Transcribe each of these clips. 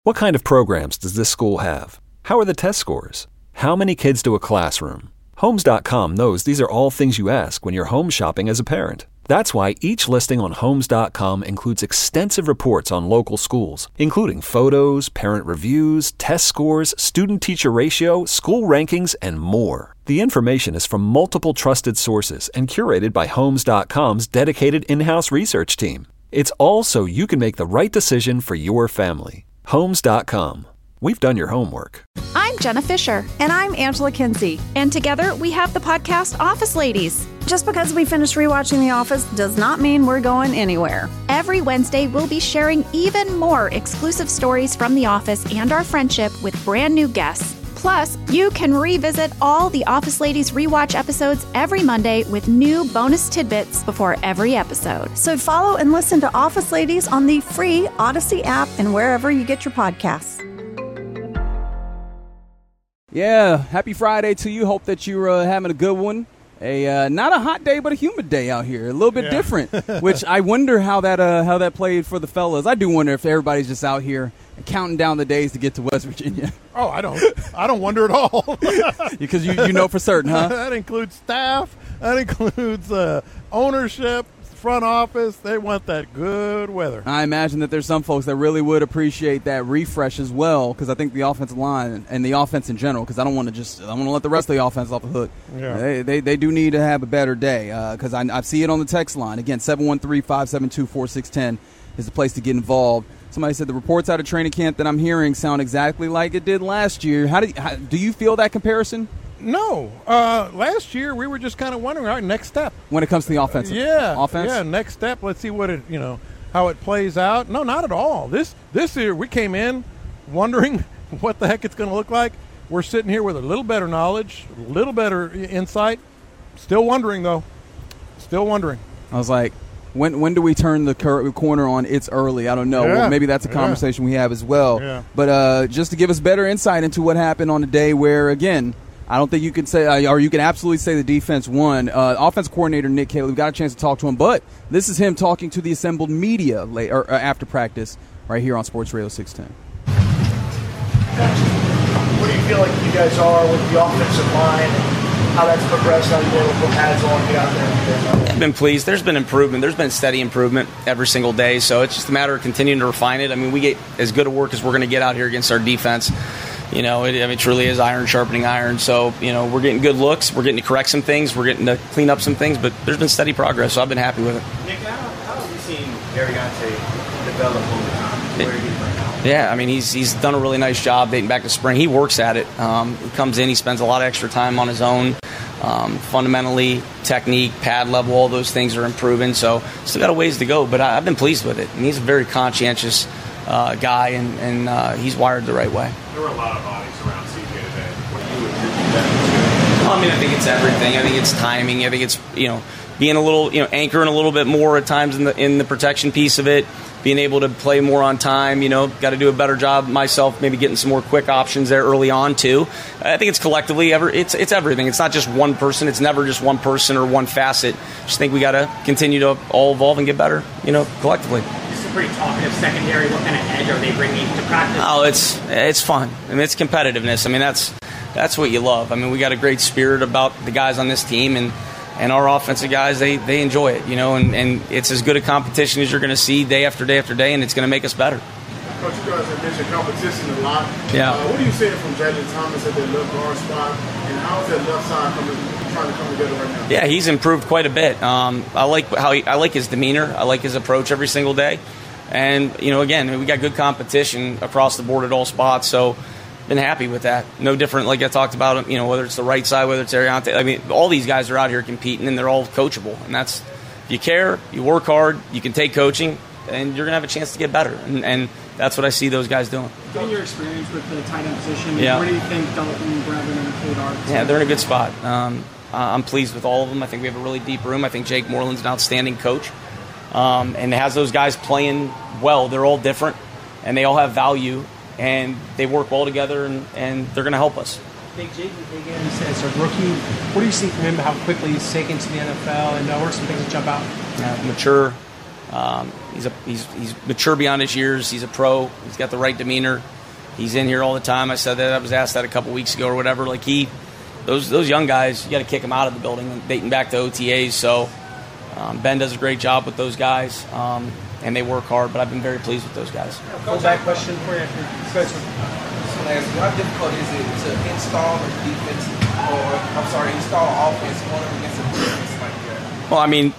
What kind of programs does this school have? How are the test scores? How many kids to a classroom? Homes.com knows these are all things you ask when you're home shopping as a parent. That's why each listing on Homes.com includes extensive reports on local schools, including photos, parent reviews, test scores, student-teacher ratio, school rankings, and more. The information is from multiple trusted sources and curated by Homes.com's dedicated in-house research team. It's all so you can make the right decision for your family. Homes.com. We've done your homework. I'm Jenna Fisher. And I'm Angela Kinsey. And together we have the podcast Office Ladies. Just because we finished rewatching The Office does not mean we're going anywhere. Every Wednesday, we'll be sharing even more exclusive stories from The Office and our friendship with brand new guests. Plus, you can revisit all the Office Ladies rewatch episodes every Monday with new bonus tidbits before every episode. So follow and listen to Office Ladies on the free Odyssey app and wherever you get your podcasts. Yeah, happy Friday to you. Hope that you're having a good one. Not a hot day, but a humid day out here. A little bit different, which I wonder how that played for the fellas. I do wonder if everybody's just out here counting down the days to get to West Virginia. Oh, I don't wonder at all. Because you know for certain, huh? That includes staff. That includes ownership, front office. They want that good weather. I imagine that there's some folks that really would appreciate that refresh as well, because I think the offensive line and the offense in general, because I don't want to let the rest of the offense off the hook. Yeah. They do need to have a better day, because I see it on the text line. Again, 713-572-4610 is the place to get involved. Somebody said the reports out of training camp that I'm hearing sound exactly like it did last year. How do you feel that comparison? No. Last year we were just kind of wondering, all right, next step. When it comes to the offense? Yeah, next step. Let's see how it plays out. No, not at all. This year we came in wondering what the heck it's going to look like. We're sitting here with a little better knowledge, a little better insight. Still wondering, though. Still wondering. I was like, when do we turn the corner on it's early? I don't know. Yeah. Well, maybe that's a conversation we have as well. Yeah. But just to give us better insight into what happened on a day where, again, I don't think you can say, or you can absolutely say the defense won. Offense coordinator Nick Caley, we got a chance to talk to him, but this is him talking to the assembled media after practice right here on Sports Radio 610. Where do you feel like you guys are with the offensive line? How that's progressed, how you're able to put pads on, get out there? I've been pleased. There's been improvement. There's been steady improvement every single day, so it's just a matter of continuing to refine it. I mean, we get as good a work as we're going to get out here against our defense. You know, it truly is iron sharpening iron. So, we're getting good looks. We're getting to correct some things. We're getting to clean up some things, but there's been steady progress, so I've been happy with it. Nick, how have you seen Ariante develop over time? Where are you right now? Yeah, I mean, he's done a really nice job dating back to spring. He works at it. He comes in, he spends a lot of extra time on his own. Fundamentally, technique, pad level, all those things are improving. So still got a ways to go, but I've been pleased with it. And he's a very conscientious guy, and he's wired the right way. There were a lot of bodies around CJ today. What do you attribute that to? I mean, I think it's everything. I think it's timing. I think it's being a little anchoring a little bit more at times in the protection piece of it. Being able to play more on time, got to do a better job myself, maybe getting some more quick options there early on too. I think it's collectively, it's everything. It's not just one person. It's never just one person or one facet. Just think we got to continue to all evolve and get better, collectively. It's a pretty talkative secondary. What kind of edge are they bringing to practice? Oh, it's fun. I mean, it's competitiveness. I mean, that's what you love. I mean, we got a great spirit about the guys on this team, and our offensive guys, they enjoy it, and it's as good a competition as you're going to see day after day after day, and it's going to make us better. Coach, you guys have mentioned competition a lot. Yeah. What are you saying from Jalen Thomas at that left guard spot, and how is that left side trying to come together right now? Yeah, he's improved quite a bit. I like his demeanor. I like his approach every single day, and again, we got good competition across the board at all spots, so. Been happy with that. No different, like I talked about, whether it's the right side, whether it's Ariante. I mean, all these guys are out here competing, and they're all coachable. And that's, if you care, you work hard, you can take coaching, and you're going to have a chance to get better. And that's what I see those guys doing. Given your experience with the tight end position, yeah. Where do you think Dalton, Brevin, and Cade are? Yeah, they're in a good spot. I'm pleased with all of them. I think we have a really deep room. I think Jake Moreland's an outstanding coach, and has those guys playing well. They're all different, and they all have value. And they work well together, and they're going to help us. Jake Higgins as a rookie, what do you see from him, how quickly he's taken to the NFL, and what are some things that jump out? Mature, He's mature beyond his years. He's a pro. He's got the right demeanor. He's in here all the time. I said that. I was asked that a couple weeks ago or whatever. Like those young guys, you got to kick them out of the building, dating back to OTAs. So Ben does a great job with those guys, and they work hard. But I've been very pleased with those guys. Fullback question for you. How difficult is it to install a defense, install offense going against a defense like that? Well, I mean,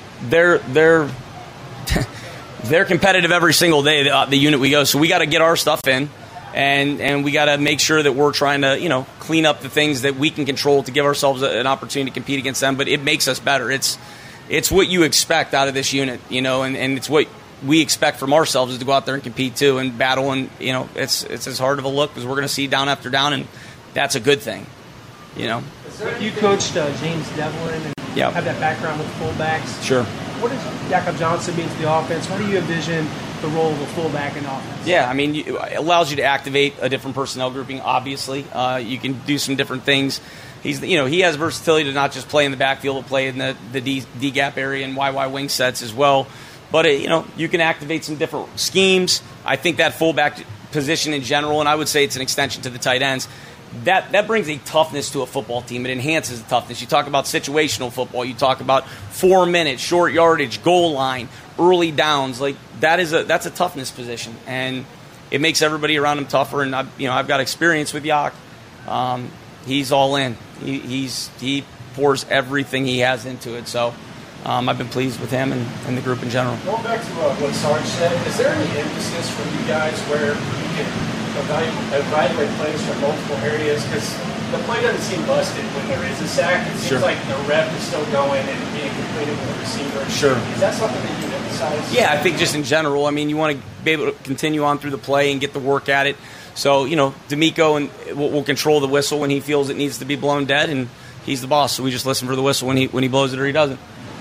they're competitive every single day, the unit we go. So we got to get our stuff in, and we got to make sure that we're trying to, clean up the things that we can control to give ourselves an opportunity to compete against them. But it makes us better. It's what you expect out of this unit, and it's what we expect from ourselves is to go out there and compete too and battle. And, it's as hard of a look as we're going to see down after down, and that's a good thing, You coached James Devlin and have that background with fullbacks. Sure. What does Jakob Johnson mean to the offense? What do you envision the role of a fullback in offense? Yeah, I mean, it allows you to activate a different personnel grouping, obviously. You can do some different things. He has versatility to not just play in the backfield, but play in the D-gap area and YY wing sets as well. But, you can activate some different schemes. I think that fullback position in general, and I would say it's an extension to the tight ends, that brings a toughness to a football team. It enhances the toughness. You talk about situational football. You talk about 4 minutes, short yardage, goal line, early downs. Like that's a toughness position, and it makes everybody around him tougher. And I've got experience with Yak. He's all in. He pours everything he has into it. So I've been pleased with him and the group in general. Going back to what Sarge said, is there any emphasis from you guys where you can evaluate plays from multiple areas? Because the play doesn't seem busted when there is a sack. It seems like the rep is still going and being completed with the receiver. Sure. Is that something that you emphasize? Yeah, I think just in general. I mean, you want to be able to continue on through the play and get the work at it. So, D'Amico will control the whistle when he feels it needs to be blown dead, and he's the boss. So we just listen for the whistle when he blows it or he doesn't.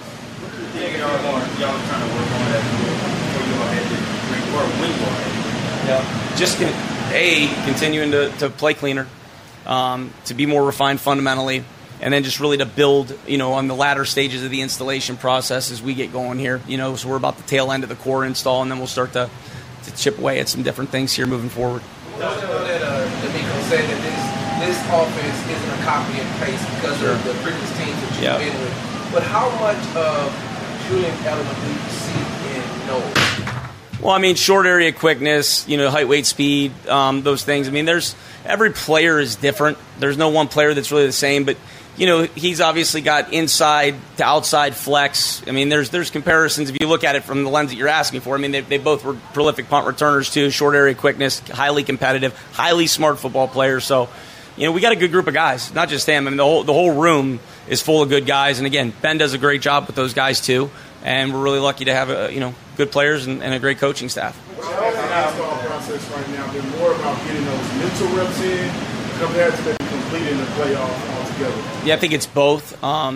Y'all are trying to work on that before you go ahead or when you go ahead. Yeah. Just continuing to play cleaner, to be more refined fundamentally, and then just really to build, on the latter stages of the installation process as we get going here. So we're about the tail end of the core install, and then we'll start to chip away at some different things here moving forward. I know that D'Amico said that this offense isn't a copy and paste because of the previous teams that you've been with. But how much of Julian element do you see in Noah? Well, I mean, short area quickness, height, weight, speed, those things. I mean, every player is different. There's no one player that's really the same, but he's obviously got inside to outside flex. I mean, there's comparisons if you look at it from the lens that you're asking for. I mean, they both were prolific punt returners too, short area quickness, highly competitive, highly smart football players. So, we got a good group of guys, not just him. I mean, the whole room is full of good guys. And again, Ben does a great job with those guys too. And we're really lucky to have good players and a great coaching staff. What's the install process right now been more about getting those mental reps in compared to maybe completing the playoff altogether? Yeah, I think it's both.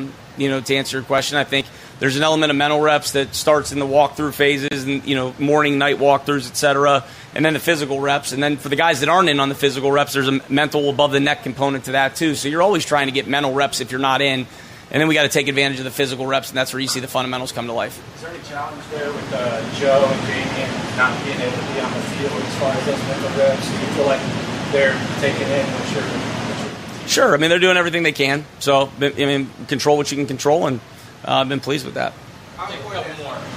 To answer your question, I think there's an element of mental reps that starts in the walkthrough phases and, morning, night walkthroughs, et cetera, and then the physical reps. And then for the guys that aren't in on the physical reps, there's a mental above the neck component to that too. So you're always trying to get mental reps if you're not in. And then we got to take advantage of the physical reps, and that's where you see the fundamentals come to life. Is there any challenge there with Joe and Damien not being able to be on the field as far as those mental reps? Do you feel like they're taking in what you're Sure. I mean, they're doing everything they can. So, control what you can control, and I've been pleased with that. How important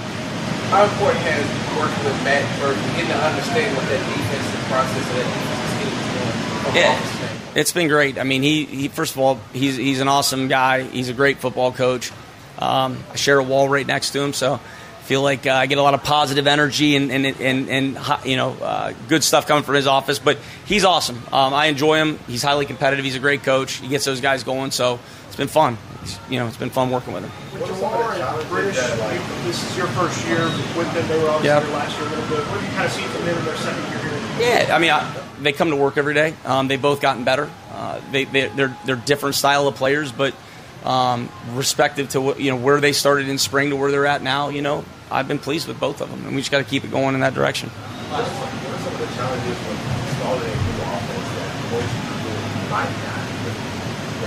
has working with Matt Burton, getting to understand what that defensive process of that defensive scheme is doing? Yeah. It's been great. I mean, he first of all, he's an awesome guy. He's a great football coach. I share a wall right next to him, so I feel like I get a lot of positive energy and good stuff coming from his office. But he's awesome. I enjoy him. He's highly competitive. He's a great coach. He gets those guys going, so it's been fun. It's been fun working with him. British, this is your first year with them. They were obviously here last year a little bit. What do you kind of see from them in their second year here? Yeah, I mean, they come to work every day. They've both gotten better. They're different style of players, but respective to where they started in spring to where they're at now. I've been pleased with both of them, and we just got to keep it going in that direction. What are some of the challenges when installing a new offense that most people might not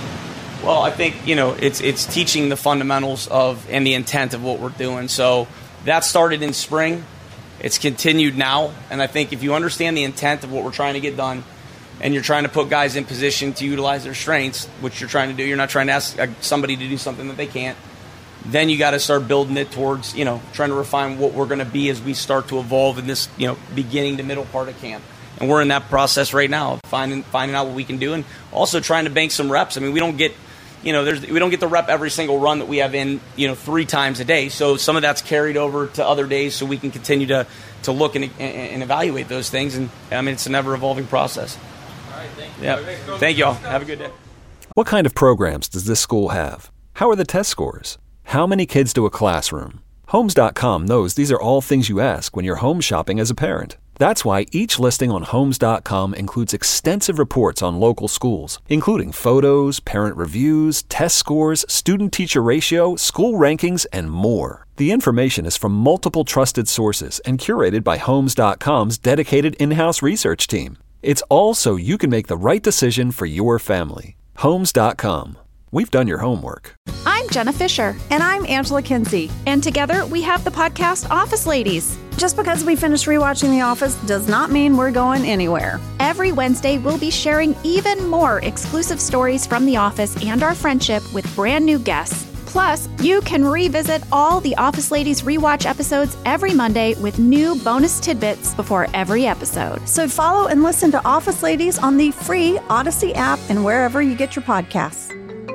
grasp? Well, I think it's teaching the fundamentals of and the intent of what we're doing. So That started in spring. It's continued now. And I think if you understand the intent of what we're trying to get done, and you're trying to put guys in position to utilize their strengths, which you're trying to do, you're not trying to ask somebody to do something that they can't, then you got to start building it towards, trying to refine what we're going to be as we start to evolve in this, beginning to middle part of camp. And we're in that process right now, finding out what we can do, and also trying to bank some reps. I mean, we don't get, we don't get the rep every single run that we have in, 3 times a day. So some of that's carried over to other days, so we can continue to look and evaluate those things. And I mean, it's an ever evolving process. All right, thank you. Yeah, thank you all. Have a good day. What kind of programs does this school have? How are the test scores? How many kids do a classroom? Homes.com knows these are all things you ask when you're home shopping as a parent. That's why each listing on Homes.com includes extensive reports on local schools, including photos, parent reviews, test scores, student-teacher ratio, school rankings, and more. The information is from multiple trusted sources and curated by Homes.com's dedicated in-house research team. It's all so you can make the right decision for your family. Homes.com. We've done your homework. I'm Jenna Fisher. And I'm Angela Kinsey. And together we have the podcast Office Ladies. Just because we finished rewatching The Office does not mean we're going anywhere. Every Wednesday, we'll be sharing even more exclusive stories from The Office and our friendship with brand new guests. Plus, you can revisit all the Office Ladies rewatch episodes every Monday with new bonus tidbits before every episode. So follow and listen to Office Ladies on the free Odyssey app and wherever you get your podcasts.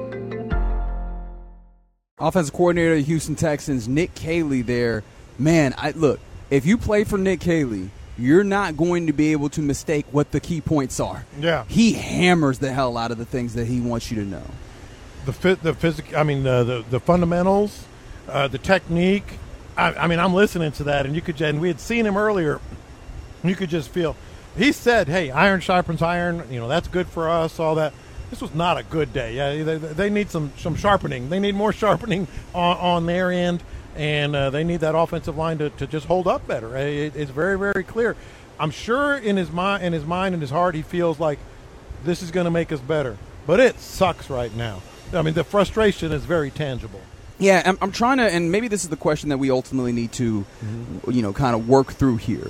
Offensive coordinator of the Houston Texans, Nick Caley there. Man, look, if you play for Nick Caley, you're not going to be able to mistake what the key points are. Yeah. He hammers the hell out of the things that he wants you to know. The fundamentals, the technique. I'm listening to that, and we had seen him earlier. You could just feel. He said, "Hey, iron sharpens iron. That's good for us." All that. This was not a good day. Yeah, they need some sharpening. They need more sharpening on their end, and they need that offensive line to just hold up better. It's very, very clear. I'm sure in his mind and his heart, he feels like this is going to make us better. But it sucks right now. I mean, the frustration is very tangible. Yeah, I'm trying to, and maybe this is the question that we ultimately need to, kind of work through here.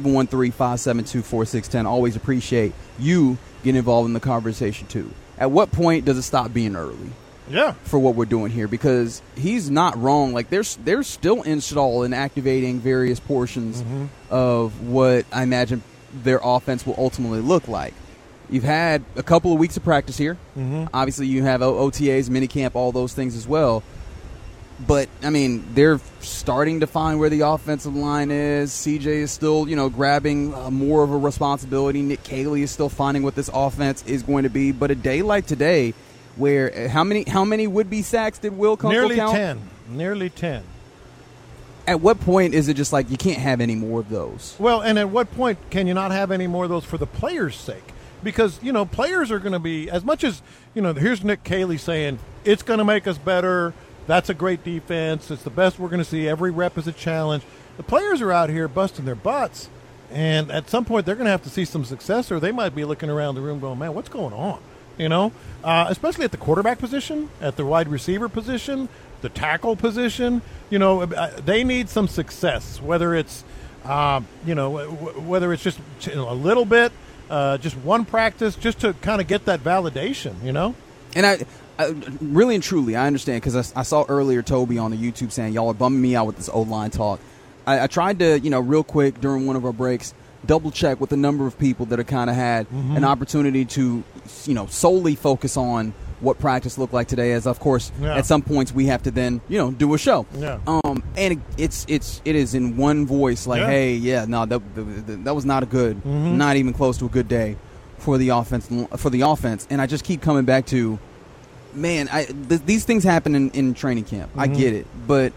713-572-4610. Always appreciate you getting involved in the conversation, too. At what point does it stop being early? Yeah. For what we're doing here, because he's not wrong. Like they're still installed and activating various portions of what I imagine their offense will ultimately look like. You've had a couple of weeks of practice here. Obviously, you have OTAs, minicamp, all those things as well. But, I mean, they're starting to find where the offensive line is. CJ is still, grabbing more of a responsibility. Nick Caley is still finding what this offense is going to be. But a day like today, where how many would-be sacks did Will Kunkel count? Nearly 10. At what point is it just like you can't have any more of those? Well, and at what point can you not have any more of those for the players' sake? Because, players are going to be, as much as, here's Nick Caley saying, it's going to make us better. That's a great defense. It's the best we're going to see. Every rep is a challenge. The players are out here busting their butts, and at some point they're going to have to see some success, or they might be looking around the room going, man, what's going on? Especially at the quarterback position, at the wide receiver position, the tackle position. They need some success, whether it's, whether it's just a little bit, just one practice, just to kind of get that validation, And I really and truly, I understand, because I saw earlier Toby on the YouTube saying, y'all are bumming me out with this O-line talk. I tried to, real quick during one of our breaks, double-check with a number of people that have kind of had an opportunity to, solely focus on what practice looked like today, as, of course, at some points we have to then, do a show. Yeah. And it is in one voice, like, hey, that was not a good, not even close to a good day for the offense. And I just keep coming back to, man, these things happen in training camp. I get it, but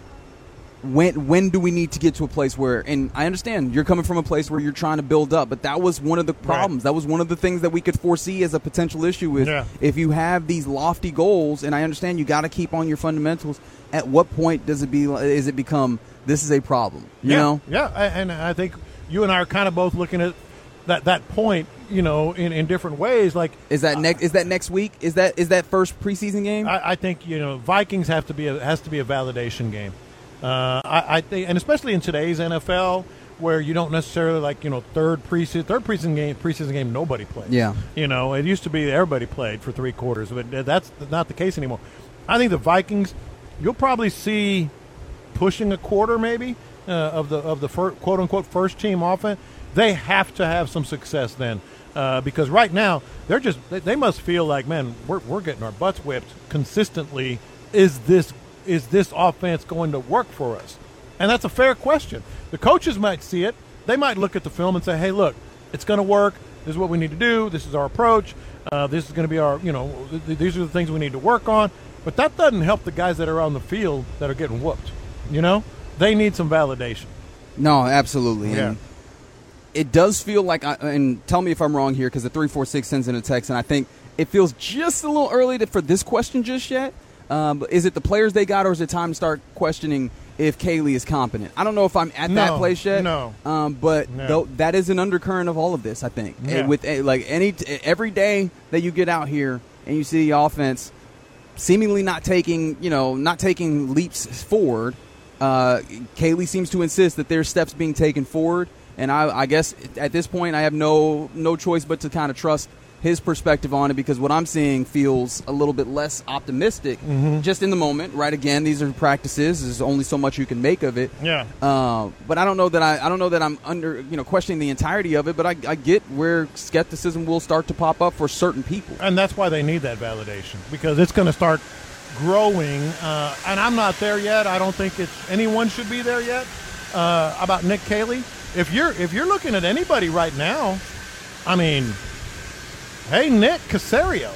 when do we need to get to a place where? And I understand you're coming from a place where you're trying to build up, but that was one of the problems. Right. That was one of the things that we could foresee as a potential issue. Is if you have these lofty goals, and I understand you got to keep on your fundamentals. At what point does it become this is a problem? You know? Yeah, and I think you and I are kind of both looking at that point, in different ways. Like, is that next week? Is that first preseason game? I think Vikings has to be a validation game. I think, and especially in today's NFL, where you don't necessarily third preseason game nobody plays. Yeah. It used to be everybody played for 3 quarters, but that's not the case anymore. I think the Vikings, you'll probably see pushing a quarter maybe of the quote unquote first team offense. They have to have some success then, because right now they must feel like, man, we're getting our butts whipped consistently. Is this offense going to work for us? And that's a fair question. The coaches might see it. They might look at the film and say, hey, look, it's going to work. This is what we need to do. This is our approach. This is going to be our, these are the things we need to work on. But that doesn't help the guys that are on the field that are getting whooped. They need some validation. No, absolutely. Yeah. And it does feel like, and tell me if I'm wrong here, because the 346 sends in a text, and I think it feels just a little early for this question just yet. Is it the players they got, or is it time to start questioning if Caley is competent? I don't know if I'm at that place yet. No. But that is an undercurrent of all of this, I think. Yeah. With every day that you get out here and you see the offense seemingly not taking leaps forward, Caley seems to insist that there's steps being taken forward. And I guess at this point I have no choice but to kind of trust his perspective on it, because what I'm seeing feels a little bit less optimistic just in the moment, right? Again, these are practices. There's only so much you can make of it. Yeah. But I don't know that I'm under questioning the entirety of it, but I get where skepticism will start to pop up for certain people. And that's why they need that validation, because it's going to start growing. And I'm not there yet. I don't think anyone should be there yet about Nick Caley. If you're looking at anybody right now, I mean, hey, Nick Caserio,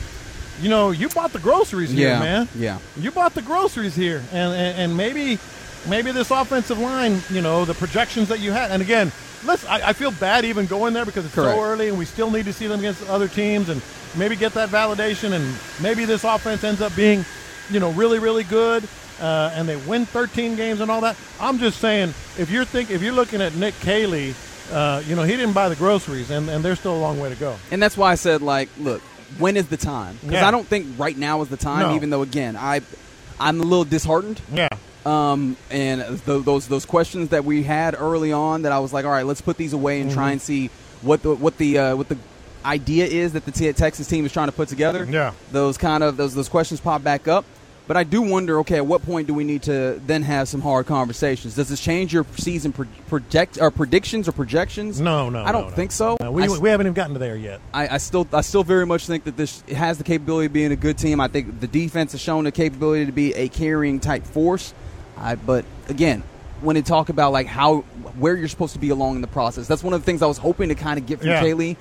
you bought the groceries here, man. Yeah. You bought the groceries here. And maybe this offensive line, the projections that you had. And again, I feel bad even going there because it's so early and we still need to see them against other teams and maybe get that validation, and maybe this offense ends up being, really, really good. And they win 13 games and all that. I'm just saying, if you're looking at Nick Caley, he didn't buy the groceries, and there's still a long way to go. And that's why I said, look, when is the time? Because I don't think right now is the time, even though, again, I'm a little disheartened. Yeah. And those questions that we had early on, that I was like, all right, let's put these away and try and see what the idea is that the Texas team is trying to put together. Yeah. Those questions pop back up. But I do wonder, okay, at what point do we need to then have some hard conversations? Does this change your season predictions or projections? No. I don't think so. No, we haven't even gotten to there yet. I still very much think that this has the capability of being a good team. I think the defense has shown the capability to be a carrying type force. But again, when they talk about where you're supposed to be along in the process, that's one of the things I was hoping to kind of get from Caley.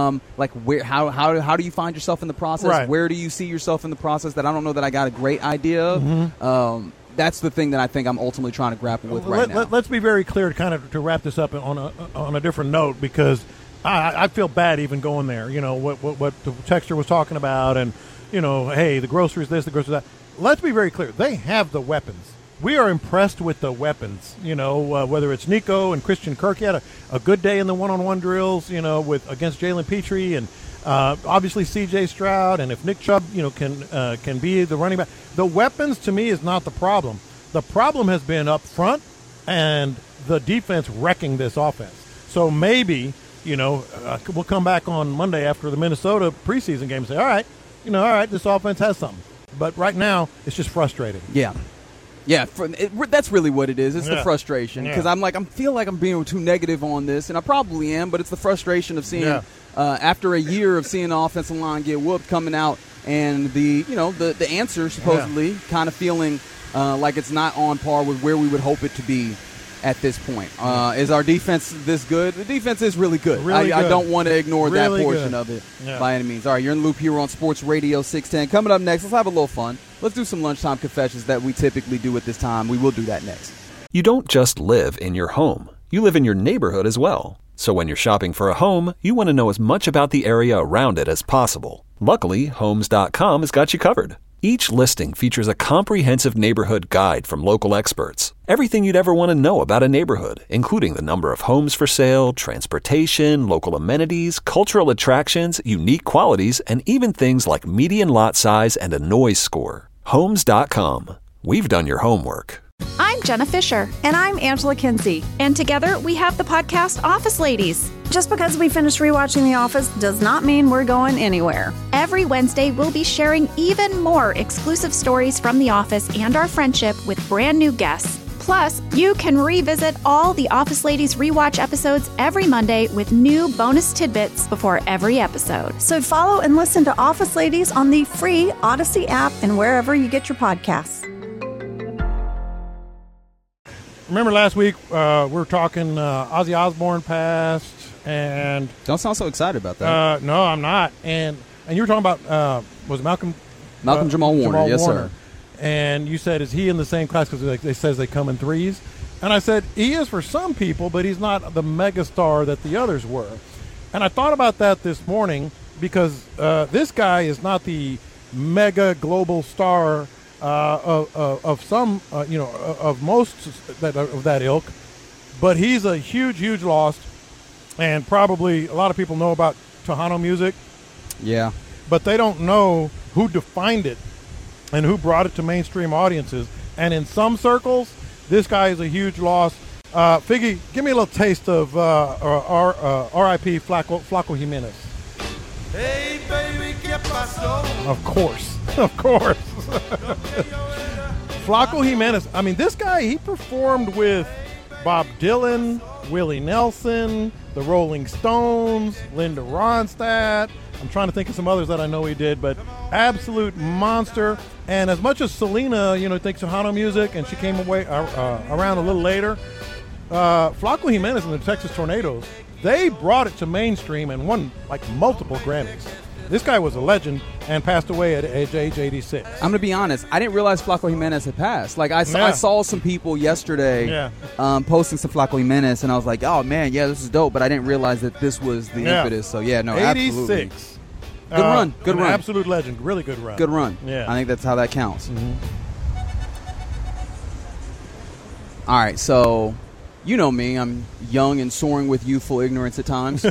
How do you find yourself in the process? Right. Where do you see yourself in the process? That I don't know that I got a great idea of. That's the thing that I think I'm ultimately trying to grapple with now. Let's be very clear to wrap this up on a different note, because I feel bad even going there. What the texter was talking about, and hey, the groceries this, the groceries that. Let's be very clear. They have the weapons. We are impressed with the weapons, whether it's Nico and Christian Kirk. He had a good day in the one-on-one drills, against Jalen Petrie, and obviously C.J. Stroud. And if Nick Chubb, can be the running back, the weapons to me is not the problem. The problem has been up front and the defense wrecking this offense. So maybe, we'll come back on Monday after the Minnesota preseason game and say, all right, this offense has something. But right now, it's just frustrating. Yeah. Yeah, that's really what it is. It's the frustration, because I feel like I'm being too negative on this, and I probably am. But it's the frustration of seeing after a year of seeing the offensive line get whooped, coming out, and the answer supposedly kind of feeling like it's not on par with where we would hope it to be at this point. Is our defense this good? The defense is really good. I don't want to ignore that portion of it by any means. All right, you're in the Loop here on Sports Radio 610. Coming up next, let's have a little fun. Let's do some lunchtime confessions that we typically do at this time. We will do that next. You don't just live in your home. You live in your neighborhood as well. So when you're shopping for a home, you want to know as much about the area around it as possible. Luckily, Homes.com has got you covered. Each listing features a comprehensive neighborhood guide from local experts. Everything you'd ever want to know about a neighborhood, including the number of homes for sale, transportation, local amenities, cultural attractions, unique qualities, and even things like median lot size and a noise score. Homes.com. We've done your homework. I'm Jenna Fisher. And I'm Angela Kinsey. And together we have the podcast Office Ladies. Just because we finished rewatching The Office does not mean we're going anywhere. Every Wednesday, we'll be sharing even more exclusive stories from The Office and our friendship with brand new guests. Plus, you can revisit all the Office Ladies rewatch episodes every Monday with new bonus tidbits before every episode. So follow and listen to Office Ladies on the free Odyssey app and wherever you get your podcasts. Remember last week we were talking Ozzy Osbourne passed, and don't sound so excited about that. No, I'm not. And you were talking about was it Malcolm Jamal Warner? Yes, sir. And you said, is he in the same class? Because they says they come in threes. And I said, he is for some people, but he's not the megastar that the others were. And I thought about that this morning because this guy is not the mega global star of some, of most of that ilk. But he's a huge loss. And probably a lot of people know about Tejano music. Yeah. But they don't know who defined it and who brought it to mainstream audiences. And in some circles, this guy is a huge loss. Figgy, give me a little taste of R.I.P. Flaco Jimenez. Hey, baby, ¿qué pasó? Of course. Flaco Jimenez. I mean, this guy, he performed with Bob Dylan, Willie Nelson, the Rolling Stones, Linda Ronstadt. I'm trying to think of some others that I know he did, but absolute monster. And as much as Selena, thinks Tejano music, and she came away around a little later, Flaco Jimenez and the Texas Tornadoes, they brought it to mainstream and won like multiple Grammys. This guy was a legend and passed away at age 86. I'm going to be honest. I didn't realize Flaco Jimenez had passed. Like, I saw some people yesterday posting some Flaco Jimenez, and I was like, oh, man, yeah, this is dope. But I didn't realize that this was the impetus. So, yeah, no, 86. Absolutely. Good run. Absolute legend. Really good run. Good run. Yeah. I think that's how that counts. Mm-hmm. All right, so you know me. I'm young and soaring with youthful ignorance at times.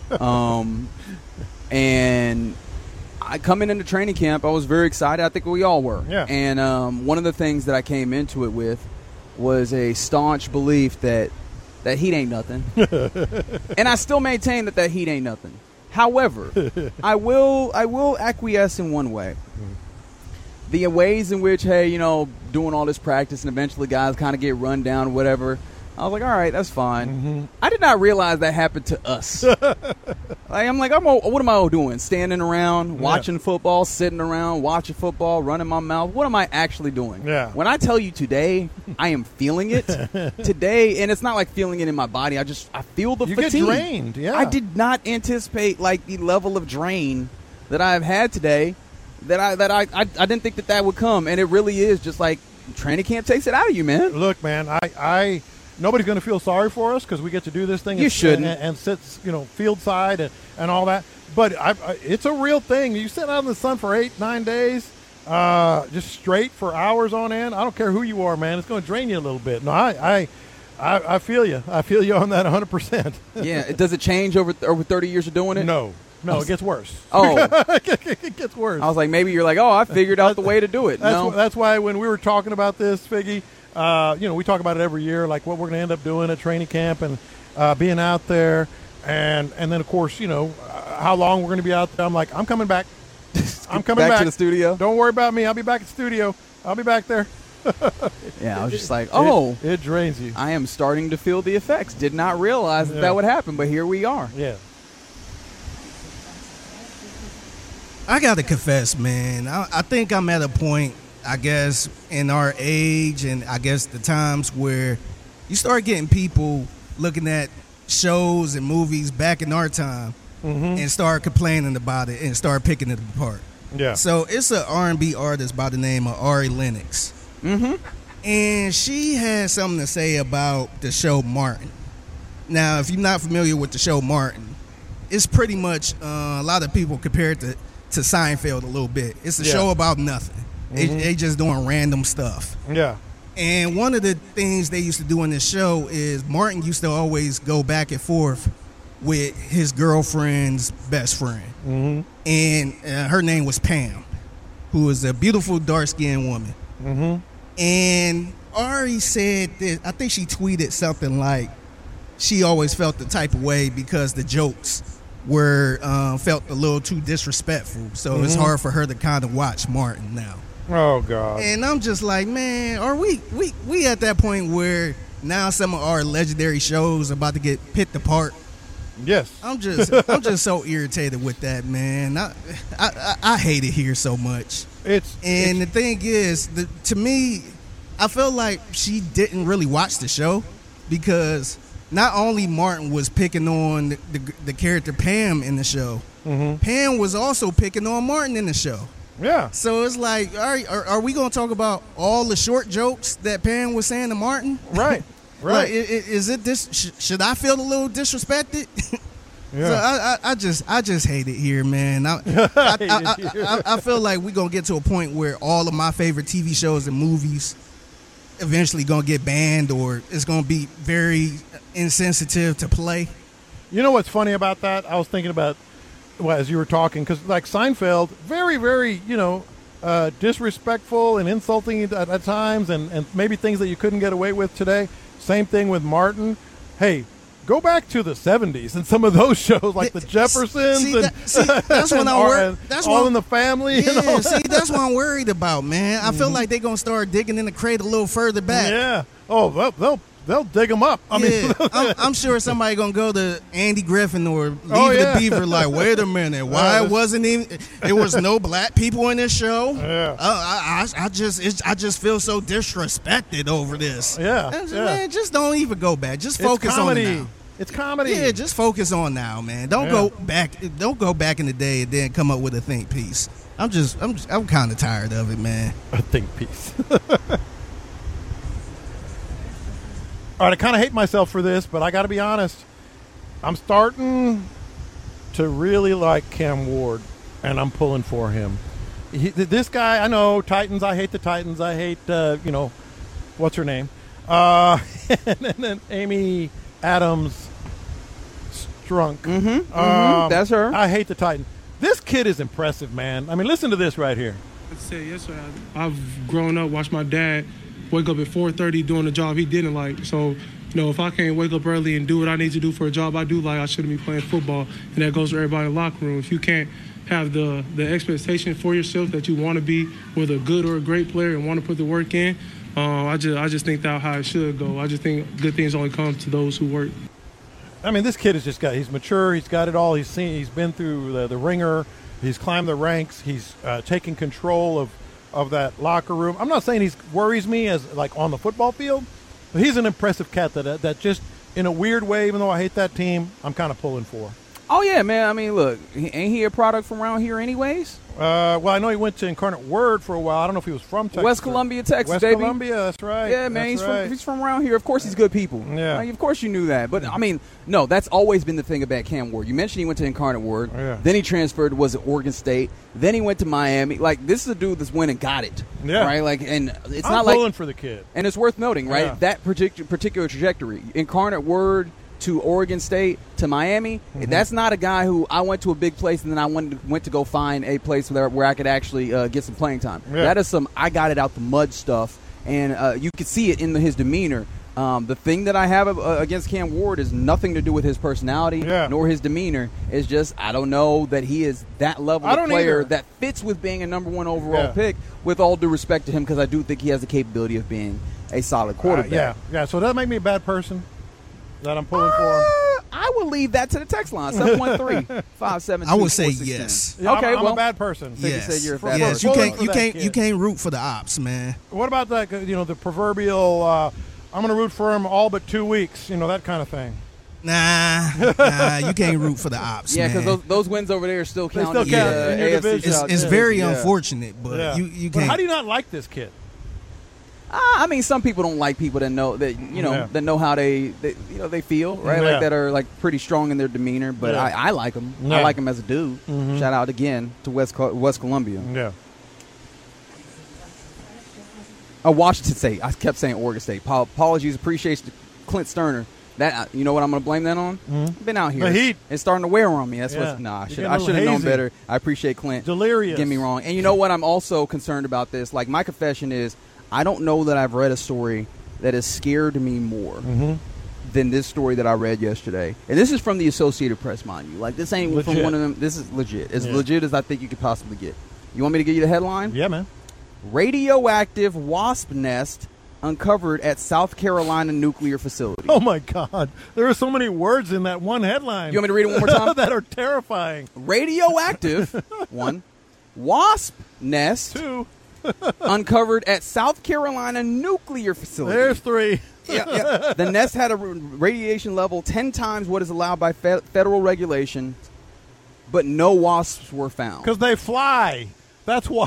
And coming into training camp, I was very excited. I think we all were. Yeah. And one of the things that I came into it with was a staunch belief that heat ain't nothing. And I still maintain that heat ain't nothing. However, I will acquiesce in one way. The ways in which, hey, doing all this practice and eventually guys kind of get run down or whatever, I was like, all right, that's fine. Mm-hmm. I did not realize that happened to us. I'm like, what am I all doing? Standing around, watching football, sitting around, watching football, running my mouth. What am I actually doing? Yeah. When I tell you today, I am feeling it today, and it's not like feeling it in my body. I feel the fatigue. You get drained, yeah. I did not anticipate like the level of drain that I've had today. That I didn't think that would come, and it really is just like training camp takes it out of you, man. Look, man, nobody's going to feel sorry for us because we get to do this thing. You shouldn't. And sit, field side and all that. But it's a real thing. You sit out in the sun for 8-9 days, just straight for hours on end. I don't care who you are, man. It's going to drain you a little bit. No, I feel you. I feel you on that 100%. Yeah. Does it change over 30 years of doing it? No, it gets worse. Oh. It gets worse. I was like, maybe you're like, oh, I figured out the way to do it. That's why when we were talking about this, Figgy, we talk about it every year, like what we're going to end up doing at training camp and being out there. And then, of course, how long we're going to be out there. I'm like, I'm coming back. I'm coming back to the studio. Don't worry about me. I'll be back at the studio. I'll be back there. Yeah, I was just like, it drains you. I am starting to feel the effects. Did not realize that would happen, but here we are. Yeah. I got to confess, man. I think I'm at a point, I guess, in our age and I guess the times where you start getting people looking at shows and movies back in our time and start complaining about it and start picking it apart. Yeah. So it's an R&B artist by the name of Ari Lennox. Mm-hmm. And she has something to say about the show Martin. Now, if you're not familiar with the show Martin, it's pretty much a lot of people compare it to Seinfeld a little bit. It's a show about nothing. They just doing random stuff. Yeah. And one of the things they used to do in this show is Martin used to always go back and forth with his girlfriend's best friend. Mm-hmm. And her name was Pam, who was a beautiful dark-skinned woman. Mm-hmm. And Ari said that, I think she tweeted something like she always felt the type of way because the jokes were felt a little too disrespectful. So it's hard for her to kind of watch Martin now. Oh, God. And I'm just like, man, are we at that point where now some of our legendary shows about to get picked apart? Yes. I'm just so irritated with that, man. I hate it here so much. The thing is, to me, I feel like she didn't really watch the show because not only Martin was picking on the character Pam in the show, Pam was also picking on Martin in the show. Yeah. So it's like, all right, are we going to talk about all the short jokes that Pam was saying to Martin? Right. Right. Like, is it this? Should I feel a little disrespected? Yeah. So I just hate it here, man. I feel like we're gonna get to a point where all of my favorite TV shows and movies eventually gonna get banned, or it's gonna be very insensitive to play. You know what's funny about that? I was thinking about as you were talking, because like Seinfeld, very, very, disrespectful and insulting at times, and maybe things that you couldn't get away with today. Same thing with Martin. Hey, go back to the 70s and some of those shows like the Jeffersons. That's when I'm worried. That's All in the Family. Yeah, that's what I'm worried about, man. I feel like they're going to start digging in the crate a little further back. Yeah. Oh, they'll dig them up. I mean, I'm sure somebody going to go to Andy Griffin or Leave the Beaver like, wait a minute, why wasn't even, there was no black people in this show? Yeah. I just feel so disrespected over this. Yeah. Man, just don't even go back. Just focus on it now. It's comedy. Yeah, just focus on now, man. Don't go back. Don't go back in the day and then come up with a think piece. I'm kind of tired of it, man. A think piece. All right, I kind of hate myself for this, but I got to be honest. I'm starting to really like Cam Ward, and I'm pulling for him. This guy, I know, Titans. I hate the Titans. I hate, what's her name? And then Amy Adams Strunk. That's her. I hate the Titans. This kid is impressive, man. I mean, listen to this right here. I'd say, yes, sir. I've grown up, watched my dad wake up at 4:30 doing a job he didn't like. So, if I can't wake up early and do what I need to do for a job I do like, I shouldn't be playing football. And that goes for everybody in the locker room. If you can't have the expectation for yourself that you want to be, whether a good or a great player, and want to put the work in, I just think that's how it should go. I just think good things only come to those who work. I mean, this kid has just he's mature. He's got it all. He's been through the ringer. He's climbed the ranks. He's taken control of that locker room. I'm not saying he worries me as like on the football field, but he's an impressive cat that just in a weird way, even though I hate that team, I'm kind of pulling for. Oh, yeah, man. I mean, look, ain't he a product from around here anyways? Well, I know he went to Incarnate Word for a while. I don't know if he was from Texas. West Columbia, Texas, West baby. Columbia, that's right. Yeah, man, he's from around here. Of course he's good people. Yeah. Like, of course you knew that. But, I mean, no, that's always been the thing about Cam Ward. You mentioned he went to Incarnate Word. Yeah. Then he transferred, was at Oregon State. Then he went to Miami. Like, this is a dude that's went and got it. Yeah. Right? Like, and it's I'm not like – pulling for the kid. And it's worth noting, right? Yeah. That particular trajectory, Incarnate Word to Oregon State to Miami, that's not a guy who I went to a big place and then I went to go find a place where I could actually get some playing time. Yeah. That is some I got it out the mud stuff, and you could see it in his demeanor. The thing that I have against Cam Ward is nothing to do with his personality nor his demeanor. It's just I don't know that he is that level of player that fits with being a number one overall pick, with all due respect to him, because I do think he has the capability of being a solid quarterback. Yeah. So does that make me a bad person that I'm pulling for? I would leave that to the text line, 713-572-4610. I would say yes. Yeah, okay, I'm a bad person. Yes. You said you're a bad yes. person. You can't root for the ops, man. What about that? The proverbial I'm going to root for him all but 2 weeks. That kind of thing. Nah, you can't root for the ops. Yeah, because those wins over there still count. They still count in your division. It's very unfortunate, but you can't. But how do you not like this kid? I mean, some people don't like people that know that that know how they feel, right? Yeah. Like that are like pretty strong in their demeanor. But I like him. Yeah. I like him as a dude. Shout out again to West Columbia. Yeah. Washington State. I kept saying Oregon State. Apologies. Appreciate Clint Sterner. That you know what I'm going to blame that on? I've been out here. The heat. It's starting to wear on me. That's I should have known better. I appreciate Clint. Delirious. Get me wrong. And you know what? I'm also concerned about this. Like, my confession is, I don't know that I've read a story that has scared me more than this story that I read yesterday. And this is from the Associated Press, mind you. Like, this ain't legit. From one of them. This is legit. As legit as I think you could possibly get. You want me to give you the headline? Yeah, man. Radioactive wasp nest uncovered at South Carolina nuclear facility. Oh, my God. There are so many words in that one headline. You want me to read it one more time? That are terrifying. Radioactive, 1, wasp nest, 2, uncovered at South Carolina nuclear facility. There's 3. Yeah. The nest had a radiation level 10 times what is allowed by federal regulation, but no wasps were found. Because they fly. That's why.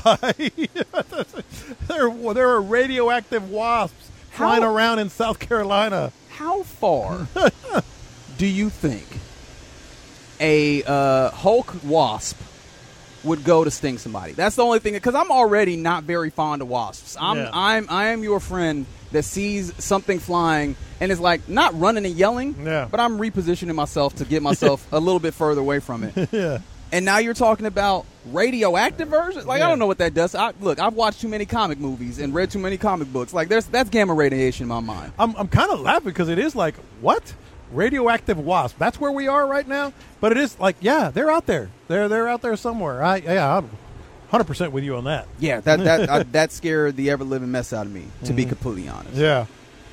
There are radioactive wasps flying around in South Carolina. How far do you think a Hulk wasp would go to sting somebody? That's the only thing, because I'm already not very fond of wasps. I am your friend that sees something flying and is like not running and yelling, but I'm repositioning myself to get myself a little bit further away from it. Yeah. And now you're talking about radioactive versions? Like, I don't know what that does. Look, I've watched too many comic movies and read too many comic books. Like, that's gamma radiation in my mind. I'm kind of laughing because it is like, what? Radioactive wasp. That's where we are right now? But it is like, yeah, they're out there. They're out there somewhere. I'm 100% with you on that. Yeah, that scared the ever-living mess out of me, to be completely honest. Yeah.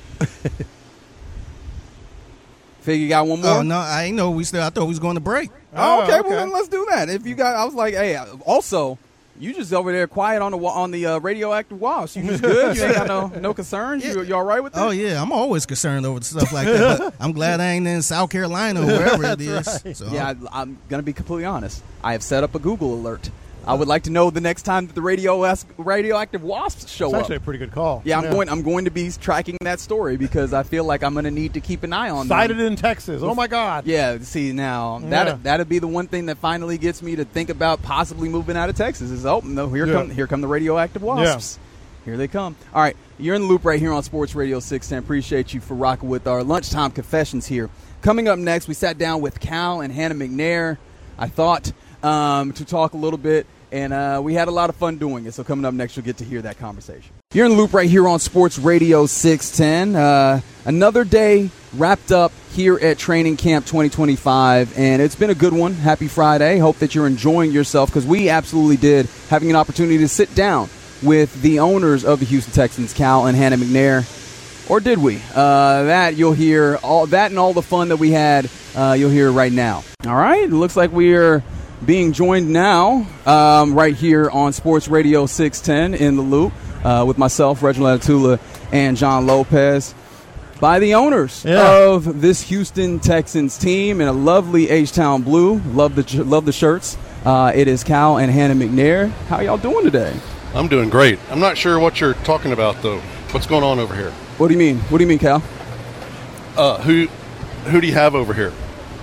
Figure you got one more? Oh, no, I ain't know. I thought we was going to break. Oh, okay. Well, then let's do that. If you got, I was like, hey, also, you just over there quiet on the radioactive wasps. You just good? You ain't got no concerns? You all right with that? Oh, yeah. I'm always concerned over stuff like that. But I'm glad I ain't in South Carolina or wherever it is. Right. So. Yeah, I'm going to be completely honest. I have set up a Google alert. I would like to know the next time that the radioactive wasps show up. It's actually a pretty good call. Yeah, I'm going to be tracking that story because I feel like I'm going to need to keep an eye on them. Sighted in Texas. Oh, my God. Yeah, see, now, that'd be the one thing that finally gets me to think about possibly moving out of Texas is, here come the radioactive wasps. Yeah. Here they come. All right, you're in the loop right here on Sports Radio 610. Appreciate you for rocking with our lunchtime confessions here. Coming up next, we sat down with Cal and Hannah McNair, I thought, to talk a little bit. And we had a lot of fun doing it. So coming up next, you'll get to hear that conversation. You're in the loop right here on Sports Radio 610. Another day wrapped up here at Training Camp 2025. And it's been a good one. Happy Friday. Hope that you're enjoying yourself because we absolutely did, having an opportunity to sit down with the owners of the Houston Texans, Cal and Hannah McNair. Or did we? That you'll hear, all that and all the fun that we had, you'll hear right now. All right. It looks like we're being joined now right here on Sports Radio 610 in the loop with myself, Reginald Atula, and John Lopez by the owners of this Houston Texans team in a lovely H-Town blue. Love the shirts. It is Cal and Hannah McNair. How y'all doing today? I'm doing great. I'm not sure what you're talking about, though. What's going on over here? What do you mean? What do you mean, Cal? Who do you have over here?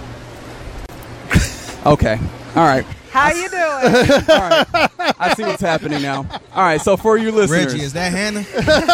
Okay. All right. How you doing? All right. I see what's happening now. All right. So for you listeners. Reggie, is that Hannah?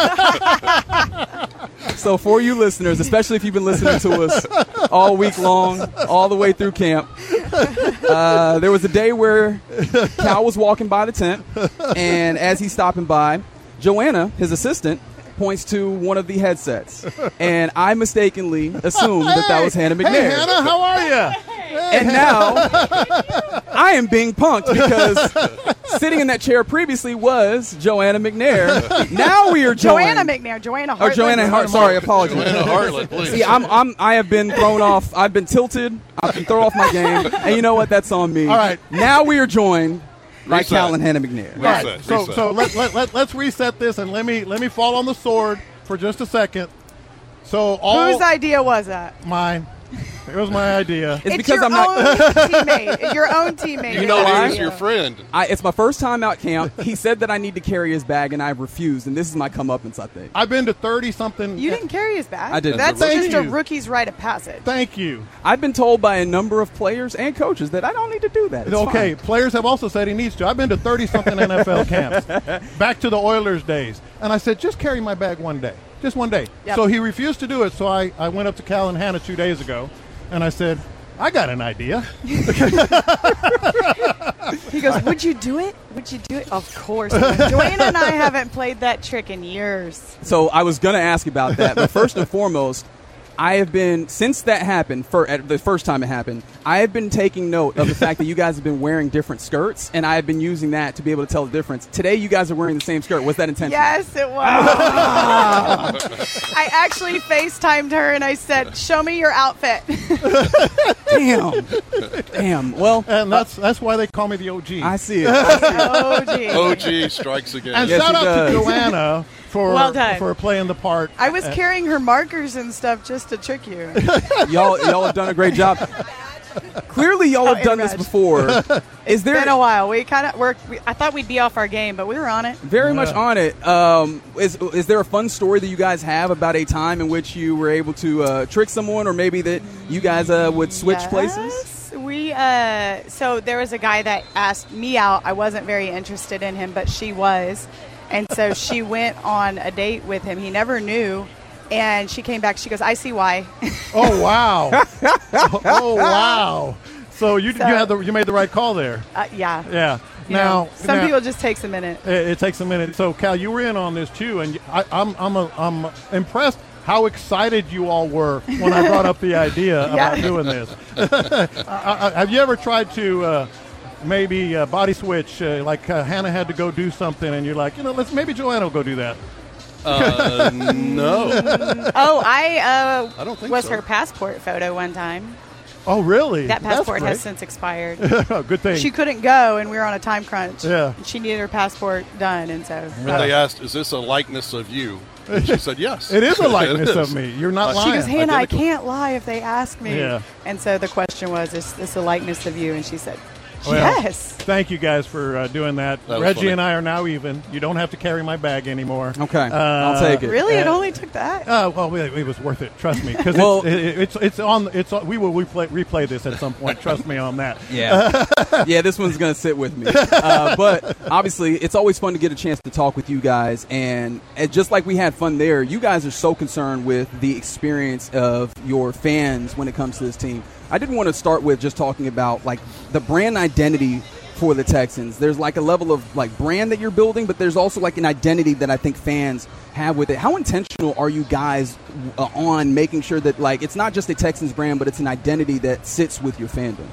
So for you listeners, especially if you've been listening to us all week long, all the way through camp, there was a day where Cal was walking by the tent, and as he's stopping by, Joanna, his assistant, points to one of the headsets. And I mistakenly assumed that was Hannah McNair. Hey, Hannah, how are you? And now I am being punked because sitting in that chair previously was Joanna McNair. Now we are Joanna McNair. Joanna Hartland. Oh, Joanna Hartland. Sorry, apologies. Joanna Hartland, please. See, I have been thrown off. I've been tilted. I've been thrown off my game. And you know what? That's on me. All right. Now we are joined by Cal and Hannah McNair. Right. So let's reset this and let me fall on the sword for just a second. So whose idea was that? Mine. It was my idea. It's because I'm not teammate. Your own teammate. You know he's your friend. It's my first time out camp. He said that I need to carry his bag, and I've refused. And this is my comeuppance, I think. I've been to 30-something. You didn't carry his bag? I didn't. That's just a rookie's rite of passage. Thank you. I've been told by a number of players and coaches that I don't need to do that. It's okay. fine. Players have also said he needs to. I've been to 30-something NFL camps. Back to the Oilers days. And I said, just carry my bag one day. Just one day. Yep. So he refused to do it. So I went up to Cal and Hannah 2 days ago. And I said, I got an idea. He He goes, would you do it? Would you do it? Of course. Dwayne and I haven't played that trick in years. So I was going to ask about that, but first and foremost, I have been, since that happened, at the first time it happened, I have been taking note of the fact that you guys have been wearing different skirts, and I have been using that to be able to tell the difference. Today, you guys are wearing the same skirt. Was that intentional? Yes, it was. I actually FaceTimed her, and I said, show me your outfit. Damn. Well, and that's why they call me the OG. I see it. OG strikes again. And shout out to Joanna for playing the part. I was carrying her markers and stuff just to trick you. Y'all have done a great job. Clearly, y'all have done this before. It's been a while. We kind of worked. I thought we'd be off our game, but we were on it. Very much on it. Is there a fun story that you guys have about a time in which you were able to trick someone, or maybe that you guys would switch places? So there was a guy that asked me out. I wasn't very interested in him, but she was. And so she went on a date with him. He never knew. And she came back. She goes, I see why. Oh, wow. Oh, wow. So you made the right call there. Yeah. Yeah. Now, some people just takes a minute. It takes a minute. So, Cal, you were in on this too, and I'm impressed how excited you all were when I brought up the idea about doing this. Have you ever tried to maybe body switch, like Hannah had to go do something, and you're like, maybe Joanna will go do that? No. I don't think was so. her passport photo one time. Oh, really? That passport has since expired. Good thing. She couldn't go, and we were on a time crunch. Yeah. She needed her passport done, and so. When they asked, is this a likeness of you? And she said, yes. It is a likeness of me. You're not lying. She goes, Hannah, I can't lie if they ask me. Yeah. And so the question was, is this a likeness of you? And she said, well, yes. Thank you guys for doing that. Reggie funny. and I are now even. You don't have to carry my bag anymore. Okay, I'll take it. Really, it only took that. Well, it was worth it. Trust me, because it's on. We will replay this at some point. Trust me on that. Yeah, yeah. This one's gonna sit with me. But obviously, it's always fun to get a chance to talk with you guys, and just like we had fun there, you guys are so concerned with the experience of your fans when it comes to this team. I did want to start with just talking about like the brand identity for the Texans. There's like a level of like brand that you're building, but there's also like an identity that I think fans have with it. How intentional are you guys on making sure that like it's not just a Texans brand, but it's an identity that sits with your fandom?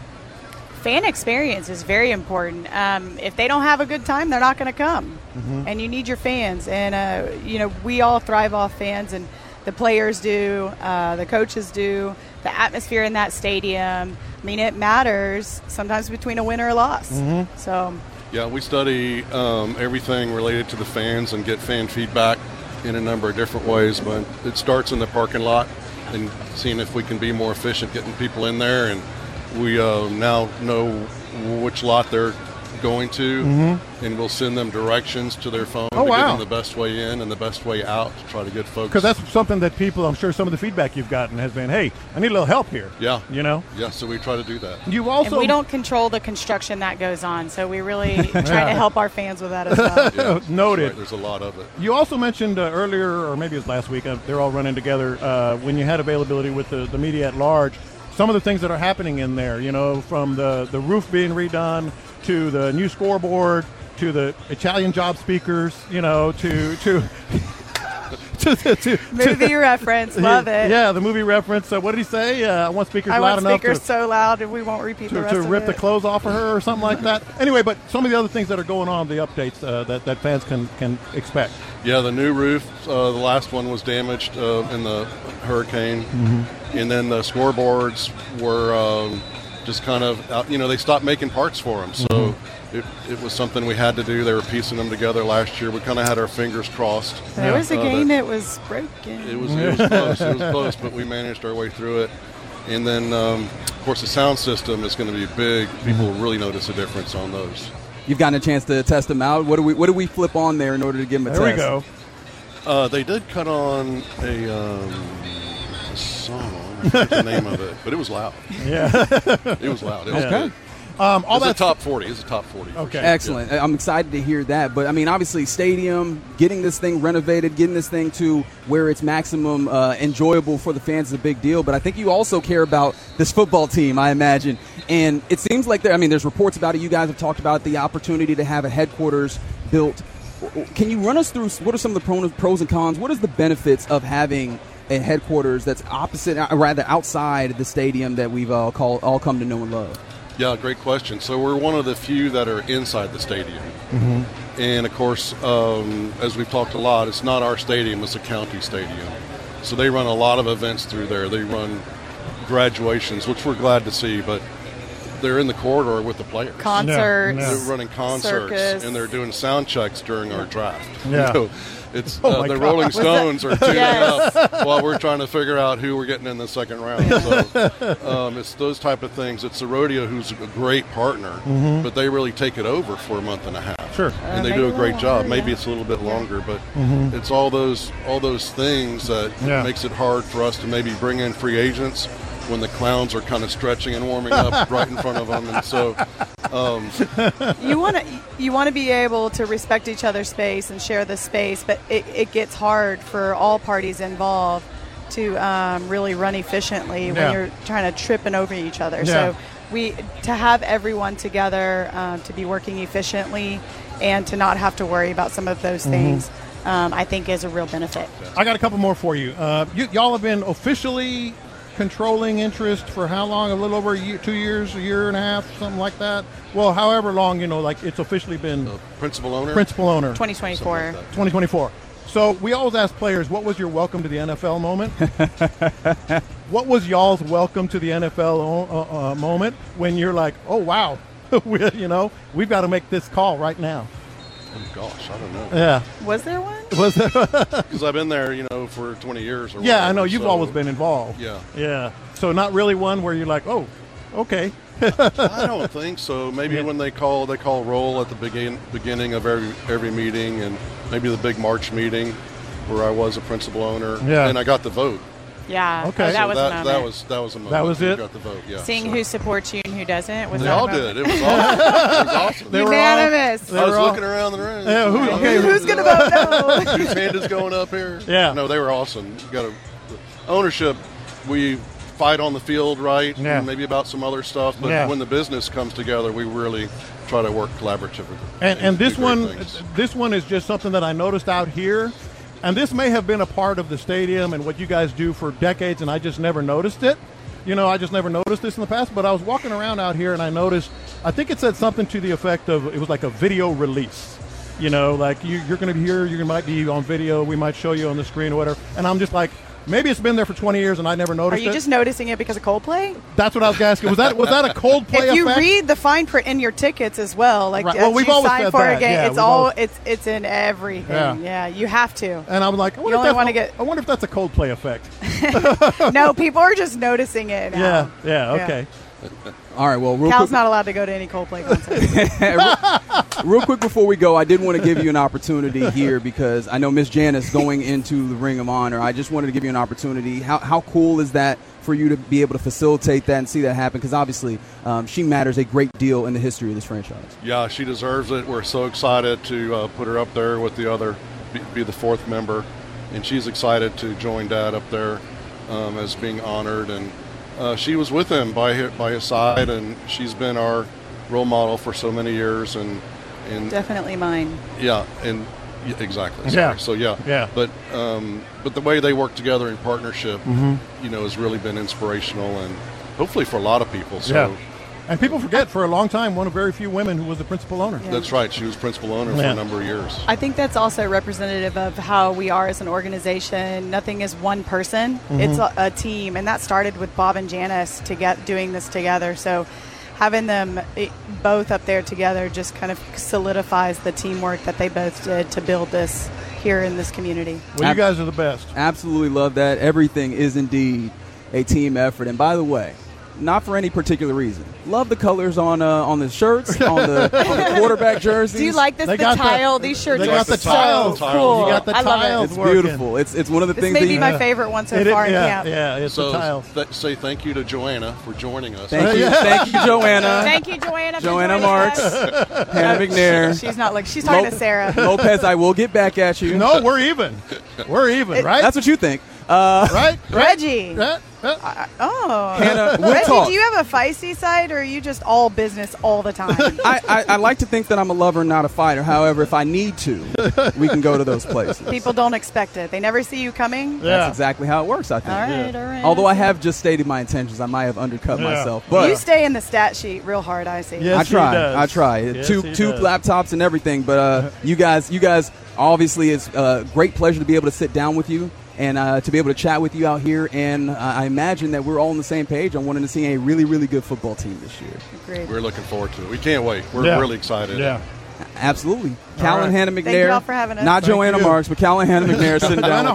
Fan experience is very important. If they don't have a good time, they're not going to come. Mm-hmm. And you need your fans. And, we all thrive off fans, and the players do, the coaches do, the atmosphere in that stadium. I mean, it matters sometimes between a win or a loss. Mm-hmm. So, yeah, we study everything related to the fans and get fan feedback in a number of different ways. But it starts in the parking lot and seeing if we can be more efficient getting people in there. And we now know which lot they're going to, and we'll send them directions to their phone to get them the best way in and the best way out to try to get folks. Because that's something that people, I'm sure some of the feedback you've gotten has been, hey, I need a little help here. Yeah. Yeah, so we try to do that. You also, and we don't control the construction that goes on, so we really try to help our fans with that as well. Yeah, noted. Right, there's a lot of it. You also mentioned earlier, or maybe it was last week, they're all running together, when you had availability with the media at large, some of the things that are happening in there, from the roof being redone to the new scoreboard to the Italian job speakers, to movie reference, love it. Yeah, the movie reference. What did he say? I want speakers loud enough. I want speakers so loud, and we won't repeat the rest to of rip it. the clothes off of her or something like that. Anyway, but some of the other things that are going on, the updates that fans can expect. Yeah, the new roof. The last one was damaged in the hurricane, and then the scoreboards were just kind of out, they stopped making parts for them. So it was something we had to do. They were piecing them together last year. We kind of had our fingers crossed. There was a game that was broken. It was close. It was close, but we managed our way through it. And then, of course, the sound system is going to be big. People really notice a difference on those. You've gotten a chance to test them out. What do we flip on there in order to give them a test? There we go. They did cut on a song. I forget the name of it, but it was loud. Yeah. It was loud. It was good. All it's a top 40. It's a top 40. Okay. Excellent. Yeah. I'm excited to hear that. But, I mean, obviously, stadium, getting this thing renovated, getting this thing to where it's maximum enjoyable for the fans is a big deal. But I think you also care about this football team, I imagine. And it seems like there's reports about it. You guys have talked about the opportunity to have a headquarters built. Can you run us through what are some of the pros and cons? What is the benefits of having a headquarters that's outside the stadium that we've all come to know and love? Yeah, great question. So we're one of the few that are inside the stadium. Mm-hmm. And, of course, as we've talked a lot, it's not our stadium, it's a county stadium. So they run a lot of events through there. They run graduations, which we're glad to see, but they're in the corridor with the players. Concerts. They're running concerts, circus. and they're doing sound checks during our draft. Yeah. You know, it's the Rolling Stones are tuning up while we're trying to figure out who we're getting in the second round. So it's those type of things. It's the rodeo who's a great partner, but they really take it over for a month and a half. Sure. And they do a great job. Maybe it's a little bit longer, but it's all those things that makes it hard for us to maybe bring in free agents when the clowns are kind of stretching and warming up right in front of them. And so you want to be able to respect each other's space and share the space, but it gets hard for all parties involved to really run efficiently when you're trying to trip and over each other. So to have everyone together to be working efficiently and to not have to worry about some of those things, I think is a real benefit. I got a couple more for you. Y'all have been officially controlling interest for how long? A little over 2 years, a year and a half, something like that. Well, however long, like it's officially been principal owner. 2024. 2024. So we always ask players, what was your welcome to the NFL moment? What was y'all's welcome to the NFL moment when you're like, oh wow, we've got to make this call right now? Oh gosh, I don't know. Yeah. Was there one? Was there? Because I've been there, for 20 years. Or whatever, I know you've so, always been involved. Yeah. Yeah. So not really one where you're like, oh, okay. I don't think so. Maybe when they call roll at the beginning of every meeting, and maybe the big March meeting where I was a principal owner, and I got the vote. Yeah. Okay. That was a moment. That was a moment. That was it. Got the vote. Yeah. Seeing who supports you and who doesn't. They all did. It was awesome. It was awesome. Unanimous. I was looking around the room. Yeah, who's going to vote no? Whose hand is going up here? Yeah. No, they were awesome. The ownership, we fight on the field, right? Yeah. And maybe about some other stuff, but when the business comes together, we really try to work collaboratively. And this one is just something that I noticed out here. And this may have been a part of the stadium and what you guys do for decades, and I just never noticed it. I just never noticed this in the past, but I was walking around out here and I noticed, I think it said something to the effect of, it was like a video release. Like you're going to be here, you might be on video, we might show you on the screen or whatever. And I'm just like, maybe it's been there for 20 years and I never noticed it. Are you just noticing it because of Coldplay? That's what I was asking. Was that a Coldplay effect? If you read the fine print in your tickets as well, like right. Well, we've always said for that. a game, Yeah, it's in everything. Yeah, you have to. And I'm like, I wonder if that's a Coldplay effect. No, people are just noticing it now. Yeah, okay. All right, well, Cal's not allowed to go to any Coldplay concerts. Real quick before we go, I did want to give you an opportunity here because I know Miss Janice going into the Ring of Honor. I just wanted to give you an opportunity. How cool is that for you to be able to facilitate that and see that happen? Because obviously she matters a great deal in the history of this franchise. Yeah, she deserves it. We're so excited to put her up there with the other, be the fourth member. And she's excited to join Dad up there as being honored. And she was with him by his side, and she's been our role model for so many years. And definitely mine. Yeah, and exactly. Yeah. So yeah. But the way they work together in partnership, has really been inspirational, and hopefully for a lot of people. So. Yeah. And people forget, for a long time, one of very few women who was the principal owner. Yeah. That's right. She was principal owner for a number of years. I think that's also representative of how we are as an organization. Nothing is one person. It's a team. And that started with Bob and Janice doing this together. So having them both up there together just kind of solidifies the teamwork that they both did to build this here in this community. Well, you guys are the best. Absolutely love that. Everything is indeed a team effort. And by the way, not for any particular reason. Love the colors on the shirts, on the quarterback jerseys. Do you like this? Tile. These shirts are so cool. You got the tiles. It's beautiful. It's one of the things. This may be my favorite one so far in camp. Yeah, it's the tiles. Say thank you to Joanna for joining us. Thank you, Joanna. Thank you, Joanna. Joanna Marks, Hannah McNair. She's not like she's talking to Sarah. Lopez, I will get back at you. No, we're even. We're even, right? That's what you think. Right? Reggie. Hannah, we'll Reggie, talk. do you have a feisty side, or are you just all business all the time? I like to think that I'm a lover, not a fighter. However, if I need to, we can go to those places. People don't expect it. They never see you coming. That's exactly how it works, I think. All right. Although I have just stated my intentions, I might have undercut myself. But you stay in the stat sheet real hard, I see. Yes, I try. Yes, two laptops and everything. But you guys, obviously, it's a great pleasure to be able to sit down with you. And to be able to chat with you out here, and I imagine that we're all on the same page on wanting to see a really, really good football team this year. Agreed. We're looking forward to it. We can't wait. We're really excited. Yeah. Absolutely. Cal and Hannah McNair. Thank you all for having us. Not Joanna Marks, but Cal and Hannah McNair sitting down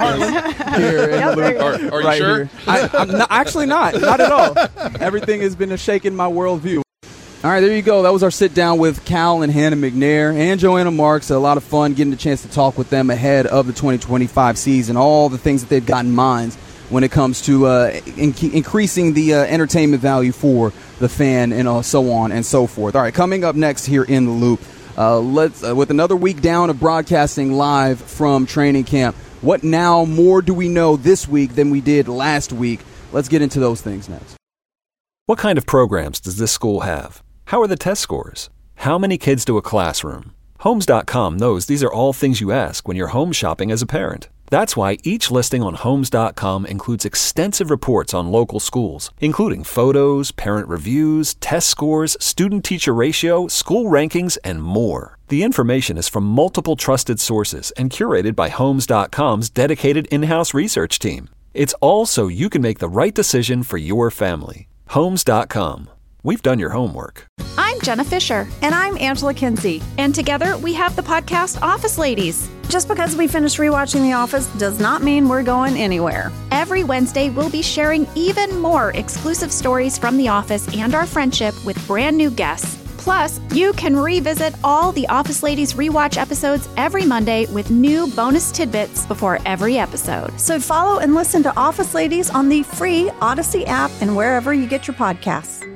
here in the loop. Are you right sure? Here. I'm not, actually not at all. Everything has been shaking my worldview. All right, there you go. That was our sit down with Cal and Hannah McNair and Joanna Marks. A lot of fun getting the chance to talk with them ahead of the 2025 season, all the things that they've got in mind when it comes to increasing the entertainment value for the fan and so on and so forth. All right, coming up next here in the Loop, let's with another week down of broadcasting live from training camp. What now more do we know this week than we did last week? Let's get into those things next. What kind of programs does this school have? How are the test scores? How many kids do a classroom? Homes.com knows these are all things you ask when you're home shopping as a parent. That's why each listing on Homes.com includes extensive reports on local schools, including photos, parent reviews, test scores, student-teacher ratio, school rankings, and more. The information is from multiple trusted sources and curated by Homes.com's dedicated in-house research team. It's all so you can make the right decision for your family. Homes.com. We've done your homework. I'm Jenna Fisher. And I'm Angela Kinsey. And together we have the podcast Office Ladies. Just because we finished rewatching The Office does not mean we're going anywhere. Every Wednesday, we'll be sharing even more exclusive stories from The Office and our friendship with brand new guests. Plus, you can revisit all the Office Ladies rewatch episodes every Monday with new bonus tidbits before every episode. So follow and listen to Office Ladies on the free Odyssey app and wherever you get your podcasts.